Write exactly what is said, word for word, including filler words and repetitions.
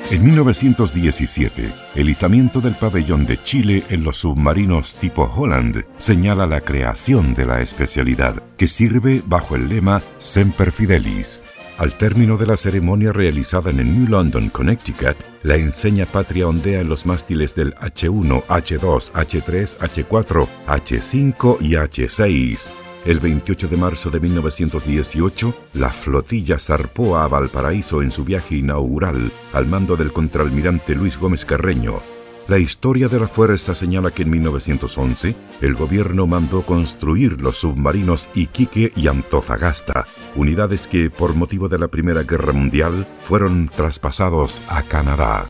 En mil novecientos diecisiete, el izamiento del pabellón de Chile en los submarinos tipo Holland señala la creación de la especialidad, que sirve bajo el lema Semper Fidelis. Al término de la ceremonia realizada en el New London, Connecticut, la enseña patria ondea en los mástiles del hache uno, hache dos, hache tres, hache cuatro, hache cinco y hache seis. El veintiocho de marzo de mil novecientos dieciocho, la flotilla zarpó a Valparaíso en su viaje inaugural al mando del contraalmirante Luis Gómez Carreño. La historia de la fuerza señala que en mil novecientos once el gobierno mandó construir los submarinos Iquique y Antofagasta, unidades que por motivo de la Primera Guerra Mundial fueron traspasados a Canadá.